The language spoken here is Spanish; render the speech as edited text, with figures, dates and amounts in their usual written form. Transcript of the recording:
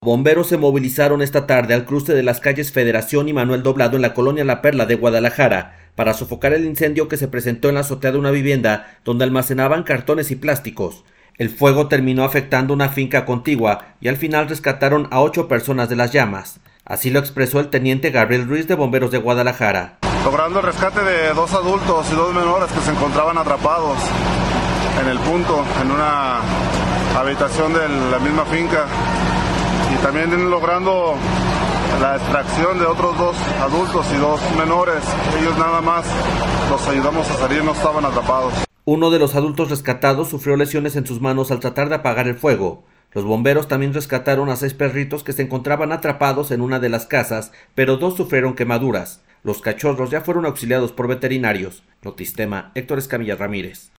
Bomberos se movilizaron esta tarde al cruce de las calles Federación y Manuel Doblado en la colonia La Perla de Guadalajara para sofocar el incendio que se presentó en la azotea de una vivienda donde almacenaban cartones y plásticos. El fuego terminó afectando una finca contigua y al final rescataron a 8 personas de las llamas. Así lo expresó el teniente Gabriel Ruiz de Bomberos de Guadalajara. Logrando el rescate de 2 adultos y 2 menores que se encontraban atrapados en el punto, en una habitación de la misma finca. Y también logrando la extracción de otros 2 adultos y 2 menores. Ellos nada más los ayudamos a salir, no estaban atrapados. Uno de los adultos rescatados sufrió lesiones en sus manos al tratar de apagar el fuego. Los bomberos también rescataron a 6 perritos que se encontraban atrapados en una de las casas, pero 2 sufrieron quemaduras. Los cachorros ya fueron auxiliados por veterinarios. Notistema, Héctor Escamilla Ramírez.